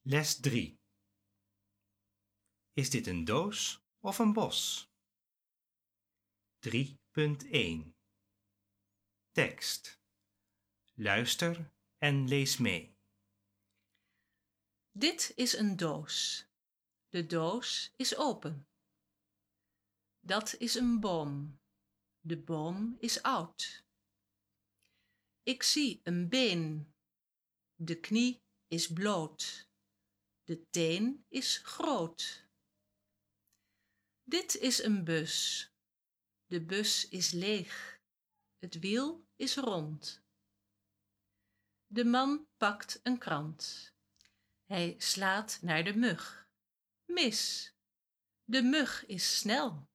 Les 3. Is dit een doos of een bos? 3.1 Tekst. Luister en lees mee. Dit is een doos. De doos is open. Dat is een boom. De boom is oud. Ik zie een been. De knie is bloot. De teen is groot. Dit is een bus. De bus is leeg. Het wiel is rond. De man pakt een krant. Hij slaat naar de mug. Mis. De mug is snel.